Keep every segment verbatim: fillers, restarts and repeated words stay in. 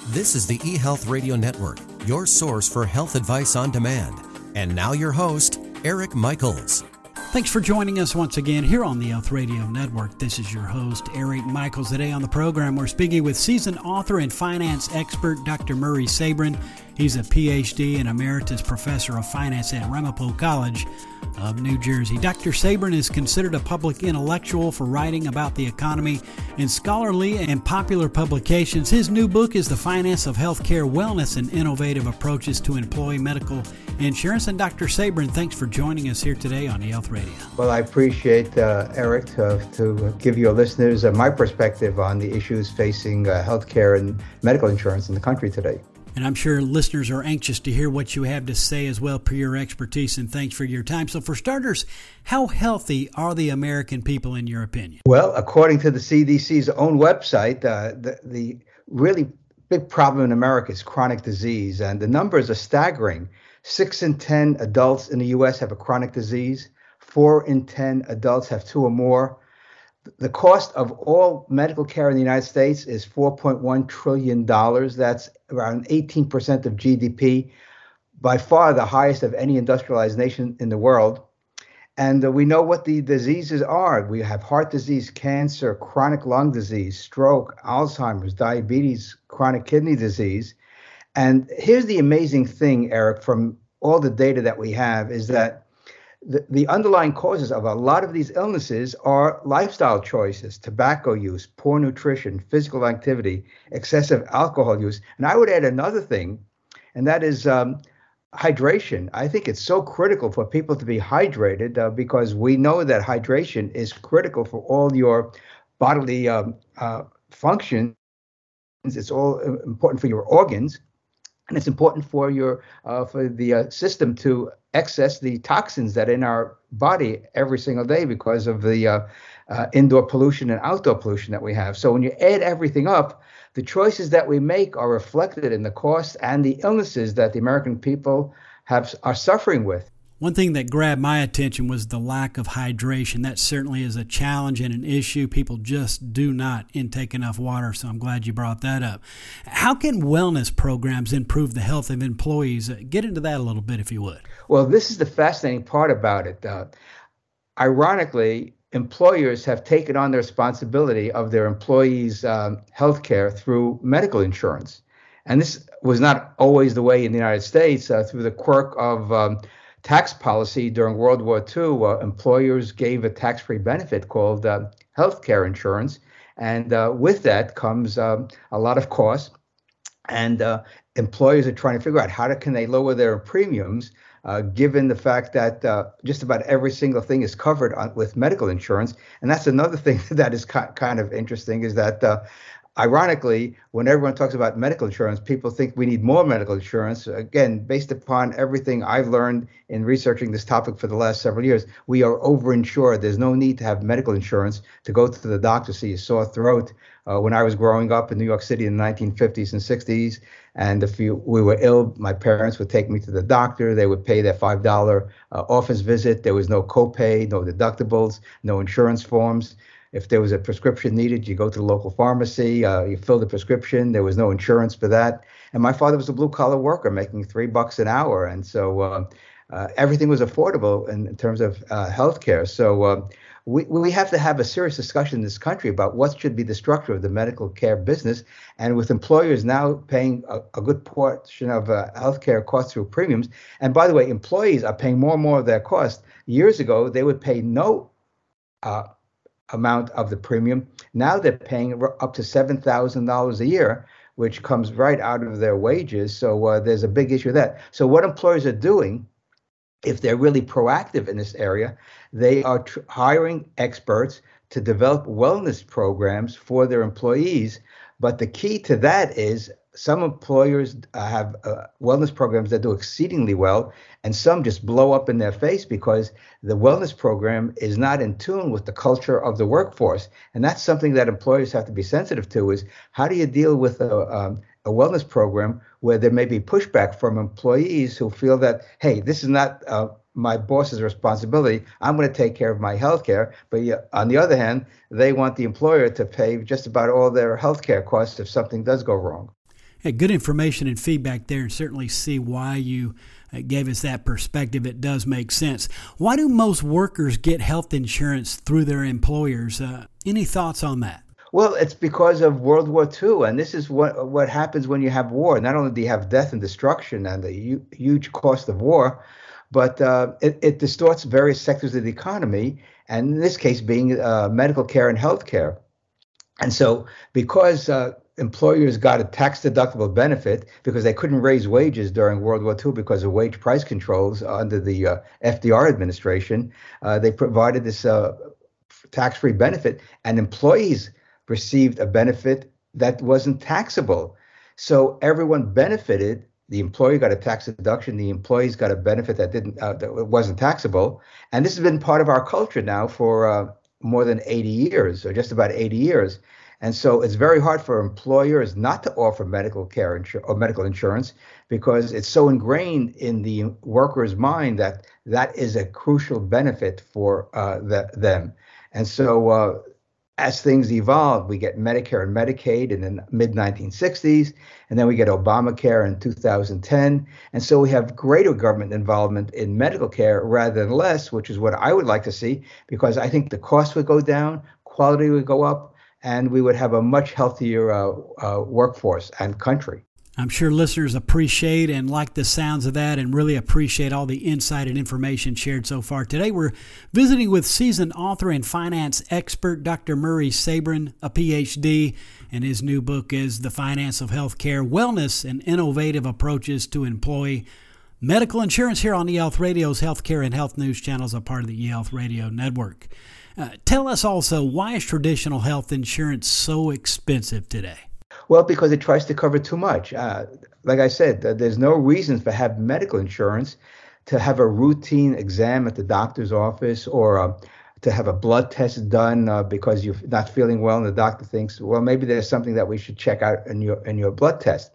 This is the eHealth Radio Network, your source for health advice on demand. And now your host, Eric Michaels. Thanks for joining us once again here on the eHealth Radio Network. This is your host, Eric Michaels. Today on the program, we're speaking with seasoned author and finance expert, Doctor Murray Sabrin. He's a P H D and emeritus professor of finance at Ramapo College of New Jersey. Doctor Sabrin is considered a public intellectual for writing about the economy in scholarly and popular publications. His new book is The Finance of Healthcare Wellness and Innovative Approaches to Employee Medical Insurance. And Doctor Sabrin, thanks for joining us here today on eHealth Radio. Well, I appreciate, uh, Eric, to, to give your listeners uh, my perspective on the issues facing uh, healthcare and medical insurance in the country today. And I'm sure listeners are anxious to hear what you have to say as well, per your expertise, and thanks for your time. So for starters, how healthy are the American people in your opinion? Well, according to the C D C's own website, uh, the, the really big problem in America is chronic disease, and the numbers are staggering. Six in ten adults in the U S have a chronic disease. Four in ten adults have two or more. The cost of all medical care in the United States is four point one trillion dollars. That's around eighteen percent of G D P, by far the highest of any industrialized nation in the world. And uh, we know what the diseases are. We have heart disease, cancer, chronic lung disease, stroke, Alzheimer's, diabetes, chronic kidney disease. And here's the amazing thing, Eric, from all the data that we have is that The, the underlying causes of a lot of these illnesses are lifestyle choices, tobacco use, poor nutrition, physical activity, excessive alcohol use. And I would add another thing, and that is um, hydration. I think it's so critical for people to be hydrated uh, because we know that hydration is critical for all your bodily um, uh, functions. It's all important for your organs. And it's important for your uh, for the uh, system to access the toxins that are in our body every single day because of the uh, uh, indoor pollution and outdoor pollution that we have. So when you add everything up, the choices that we make are reflected in the costs and the illnesses that the American people have are suffering with. One thing that grabbed my attention was the lack of hydration. That certainly is a challenge and an issue. People just do not intake enough water, so I'm glad you brought that up. How can wellness programs improve the health of employees? Get into that a little bit, if you would. Well, this is the fascinating part about it. Uh, ironically, employers have taken on the responsibility of their employees' um, health care through medical insurance. And this was not always the way in the United States. Uh, through the quirk of um, tax policy during World War Two, uh, employers gave a tax-free benefit called uh, health care insurance. And uh, with that comes um, a lot of costs. And uh, employers are trying to figure out how to, can they lower their premiums, uh, given the fact that uh, just about every single thing is covered on, with medical insurance. And that's another thing that is ki- kind of interesting is that uh, ironically, when everyone talks about medical insurance, people think we need more medical insurance. Again, based upon everything I've learned in researching this topic for the last several years, we are overinsured. There's no need to have medical insurance to go to the doctor, see a sore throat. Uh, when I was growing up in New York City in the nineteen fifties and sixties, and if you, we were ill, my parents would take me to the doctor. They would pay their five dollars uh, office visit. There was no copay, no deductibles, no insurance forms. If there was a prescription needed, you go to the local pharmacy, uh, you fill the prescription. There was no insurance for that. And my father was a blue collar worker making three bucks an hour. And so uh, uh, everything was affordable in, in terms of uh, healthcare. So uh, we, we have to have a serious discussion in this country about what should be the structure of the medical care business. And with employers now paying a, a good portion of uh, healthcare costs through premiums. And by the way, employees are paying more and more of their costs. Years ago, they would pay no uh, amount of the premium. Now they're paying up to seven thousand dollars a year, which comes right out of their wages. So uh, there's a big issue with that. So what employers are doing, if they're really proactive in this area, they are tr- hiring experts to develop wellness programs for their employees. But the key to that is some employers uh, have uh, wellness programs that do exceedingly well, and some just blow up in their face because the wellness program is not in tune with the culture of the workforce. And that's something that employers have to be sensitive to, is how do you deal with a, um, a wellness program where there may be pushback from employees who feel that, hey, this is not uh, my boss's responsibility. I'm going to take care of my health care. But yeah, on the other hand, they want the employer to pay just about all their health care costs if something does go wrong. Hey, good information and feedback there, and certainly see why you uh, gave us that perspective. It does make sense. Why do most workers get health insurance through their employers? Uh, any thoughts on that? Well, it's because of World War Two, and this is what what happens when you have war. Not only do you have death and destruction and the hu- huge cost of war, but uh, it, it distorts various sectors of the economy, and in this case being uh, medical care and health care. And so because uh, employers got a tax-deductible benefit because they couldn't raise wages during World War Two because of wage price controls under the uh, F D R administration, uh, they provided this uh, tax-free benefit, and employees received a benefit that wasn't taxable. So everyone benefited. The employer got a tax deduction. The employees got a benefit that didn't uh, that wasn't taxable. And this has been part of our culture now for uh, more than eighty years, or just about eighty years. And so it's very hard for employers not to offer medical care insur- or medical insurance because it's so ingrained in the worker's mind that that is a crucial benefit for uh, the, them. And so uh, as things evolve, we get Medicare and Medicaid in the mid nineteen sixties, and then we get Obamacare in two thousand ten. And so we have greater government involvement in medical care rather than less, which is what I would like to see, because I think the cost would go down, quality would go up, and we would have a much healthier uh, uh, workforce and country. I'm sure listeners appreciate and like the sounds of that and really appreciate all the insight and information shared so far. Today we're visiting with seasoned author and finance expert Doctor Murray Sabrin, a P H D, and his new book is The Finance of Healthcare, Wellness and Innovative Approaches to Employee Medical Insurance, here on eHealth Radio's Healthcare and Health News channels, a part of the eHealth Radio Network. Uh, tell us also, why is traditional health insurance so expensive today? Well, because it tries to cover too much. Uh, like I said, uh, there's no reason for have medical insurance to have a routine exam at the doctor's office, or uh, to have a blood test done uh, because you're not feeling well, and the doctor thinks, well, maybe there's something that we should check out in your in your blood test.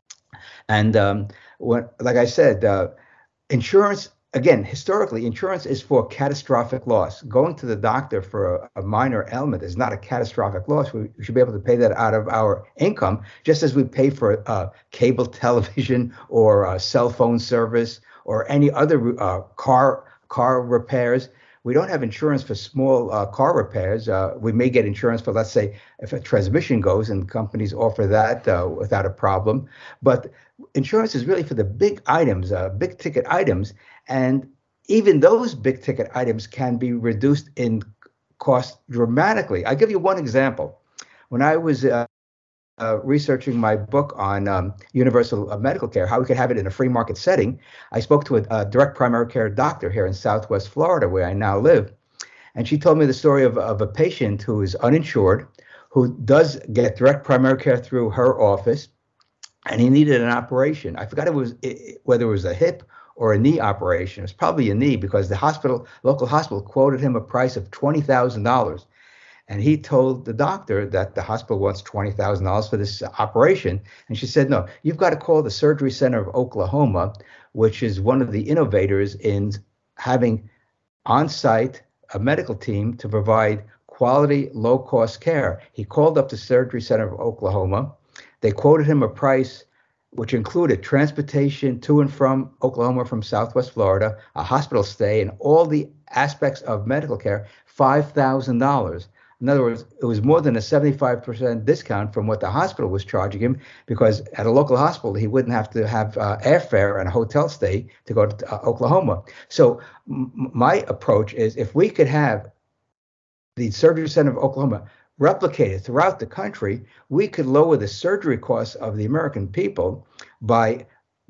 And um, when, like I said, uh, insurance. Again, historically, insurance is for catastrophic loss. Going to the doctor for a, a minor ailment is not a catastrophic loss. We, we should be able to pay that out of our income, just as we pay for uh, cable television or uh, cell phone service or any other uh, car car repairs. We don't have insurance for small uh, car repairs. Uh, we may get insurance for, let's say, if a transmission goes, and companies offer that uh, without a problem. But insurance is really for the big items, uh, big ticket items. And even those big ticket items can be reduced in cost dramatically. I'll give you one example. When I was uh, uh, researching my book on um, universal uh, medical care, how we could have it in a free market setting, I spoke to a, a direct primary care doctor here in Southwest Florida, where I now live. And she told me the story of, of a patient who is uninsured, who does get direct primary care through her office, and he needed an operation. I forgot it was it, whether it was a hip or a knee operation. It was probably a knee, because the hospital, local hospital, quoted him a price of twenty thousand dollars. And he told the doctor that the hospital wants twenty thousand dollars for this operation. And she said, no, you've got to call the Surgery Center of Oklahoma, which is one of the innovators in having on-site a medical team to provide quality, low-cost care. He called up the Surgery Center of Oklahoma. They quoted him a price which included transportation to and from Oklahoma from Southwest Florida, a hospital stay, and all the aspects of medical care, five thousand dollars. In other words, it was more than a seventy-five percent discount from what the hospital was charging him, because at a local hospital, he wouldn't have to have uh, airfare and a hotel stay to go to uh, Oklahoma. So m- my approach is, if we could have the Surgery Center of Oklahoma replicated throughout the country, we could lower the surgery costs of the American people by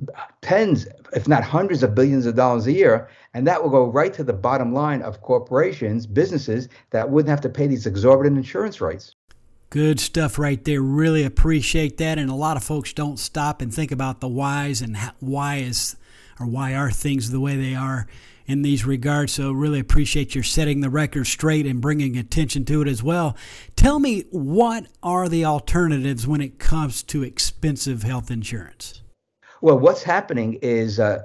tens, if not hundreds of billions of dollars a year. And that will go right to the bottom line of corporations, businesses that wouldn't have to pay these exorbitant insurance rates. Good stuff right there. Really appreciate that. And a lot of folks don't stop and think about the whys and how, why is or why are things the way they are in these regards. So really appreciate your setting the record straight and bringing attention to it as well. Tell me, what are the alternatives when it comes to expensive health insurance? Well, what's happening is uh,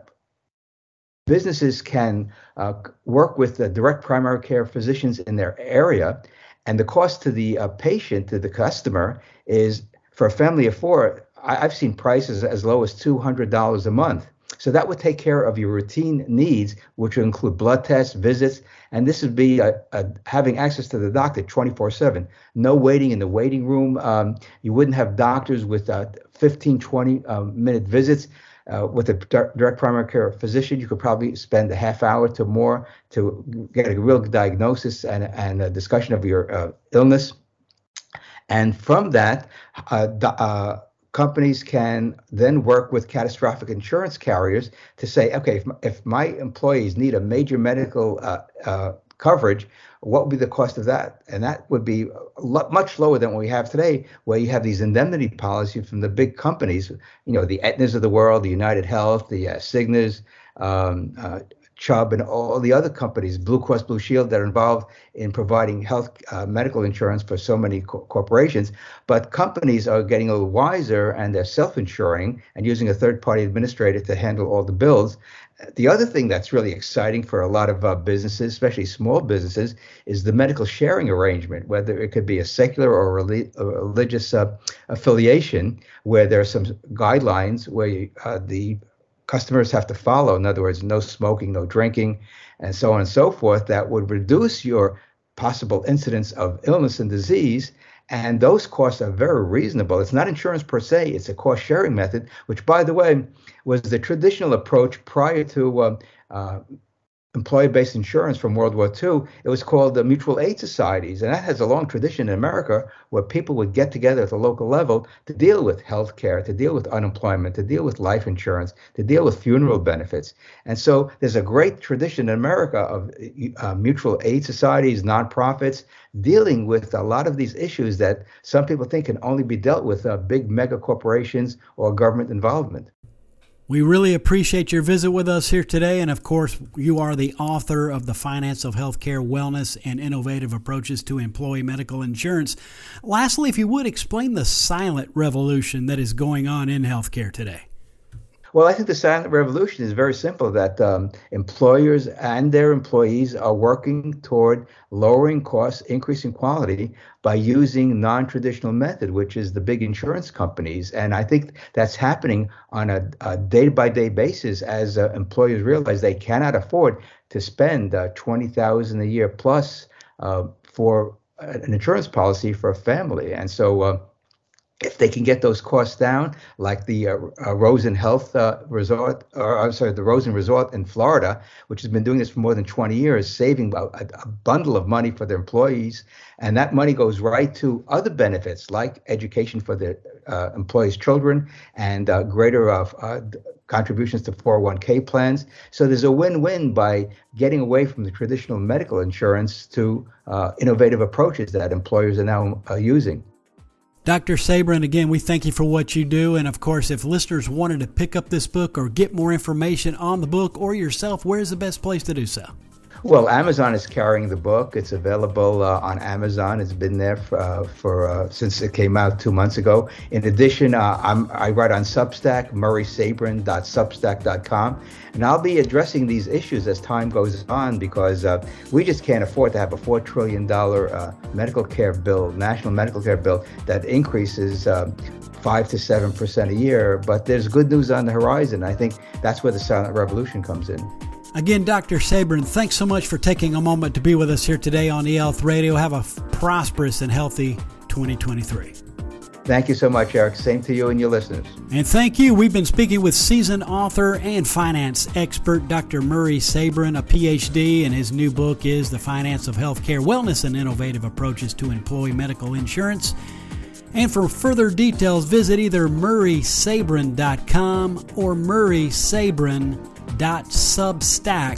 businesses can uh, work with the direct primary care physicians in their area, and the cost to the uh, patient, to the customer, is, for a family of four, I, I've seen prices as low as two hundred dollars a month. So that would take care of your routine needs, which would include blood tests, visits, and this would be a, a, having access to the doctor twenty-four seven. No waiting in the waiting room. Um, you wouldn't have doctors with uh, fifteen, twenty uh, minute visits. Uh, with a direct primary care physician, you could probably spend a half hour to more to get a real diagnosis and, and a discussion of your uh, illness. And from that, uh, uh, companies can then work with catastrophic insurance carriers to say, okay, if, if my employees need a major medical uh, uh, coverage, what would be the cost of that? And that would be a lot, much lower than what we have today, where you have these indemnity policies from the big companies, you know, the Aetnas of the world, the United Health, the uh, Cignas, um, uh, Chubb, and all the other companies, Blue Cross Blue Shield, that are involved in providing health uh, medical insurance for so many co- corporations. But companies are getting a little wiser, and they're self-insuring and using a third-party administrator to handle all the bills. The other thing that's really exciting for a lot of uh, businesses, especially small businesses, is the medical sharing arrangement, whether it could be a secular or reli- a religious uh, affiliation, where there are some guidelines where you, uh, the customers have to follow. In other words, no smoking, no drinking, and so on and so forth, that would reduce your possible incidence of illness and disease. And those costs are very reasonable. It's not insurance per se, it's a cost sharing method, which, by the way, was the traditional approach prior to uh, uh, employee-based insurance from World War Two. It was called the mutual aid societies, and that has a long tradition in America, where people would get together at the local level to deal with health care, to deal with unemployment, to deal with life insurance, to deal with funeral benefits. And so there's a great tradition in America of uh, mutual aid societies, nonprofits, dealing with a lot of these issues that some people think can only be dealt with uh, big mega corporations or government involvement. We really appreciate your visit with us here today. And of course, you are the author of The Finance of Healthcare, Wellness, and Innovative Approaches to Employee Medical Insurance. Lastly, if you would, explain the silent revolution that is going on in healthcare today. Well, I think the silent revolution is very simple, that um, employers and their employees are working toward lowering costs, increasing quality by using non-traditional method, which is the big insurance companies. And I think that's happening on a, a day-by-day basis as uh, employers realize they cannot afford to spend uh, twenty thousand dollars a year plus uh, for an insurance policy for a family. And so uh, if they can get those costs down, like the uh, uh, Rosen Health uh, Resort, or I'm sorry, the Rosen Resort in Florida, which has been doing this for more than twenty years, saving a, a bundle of money for their employees. And that money goes right to other benefits like education for their uh, employees' children and uh, greater uh, uh, contributions to four oh one k plans. So there's a win-win by getting away from the traditional medical insurance to uh, innovative approaches that employers are now uh, using. Doctor Sabrin, again, we thank you for what you do. And of course, if listeners wanted to pick up this book or get more information on the book or yourself, where's the best place to do so? Well, Amazon is carrying the book. It's available uh, on Amazon. It's been there for, uh, for uh, since it came out two months ago. In addition, uh, I'm, I write on Substack, murray sabrin dot substack dot com, and I'll be addressing these issues as time goes on, because uh, we just can't afford to have a four trillion dollars uh, medical care bill, national medical care bill, that increases uh, five to seven percent a year. But there's good news on the horizon. I think that's where the silent revolution comes in. Again, Doctor Sabrin, thanks so much for taking a moment to be with us here today on eHealth Radio. Have a prosperous and healthy twenty twenty-three. Thank you so much, Eric. Same to you and your listeners. And thank you. We've been speaking with seasoned author and finance expert, Doctor Murray Sabrin, a P H D, and his new book is The Finance of Healthcare, Wellness, and Innovative Approaches to Employee Medical Insurance. And for further details, visit either murray sabrin dot com or murray sabrin dot substack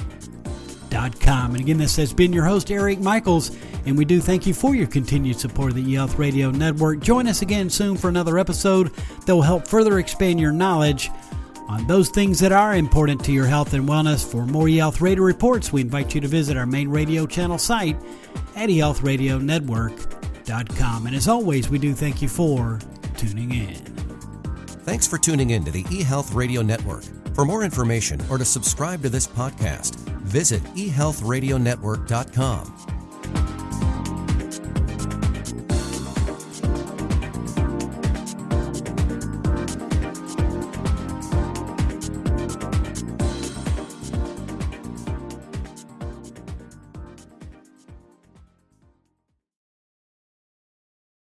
dot com. And again, this has been your host, Eric Michaels, and we do thank you for your continued support of the eHealth Radio Network. Join us again soon for another episode that will help further expand your knowledge on those things that are important to your health and wellness. For more eHealth Radio reports, we invite you to visit our main radio channel site at e health radio network dot com. And as always, we do thank you for tuning in. Thanks for tuning in to the eHealth Radio Network. For more information or to subscribe to this podcast, visit e health radio network dot com.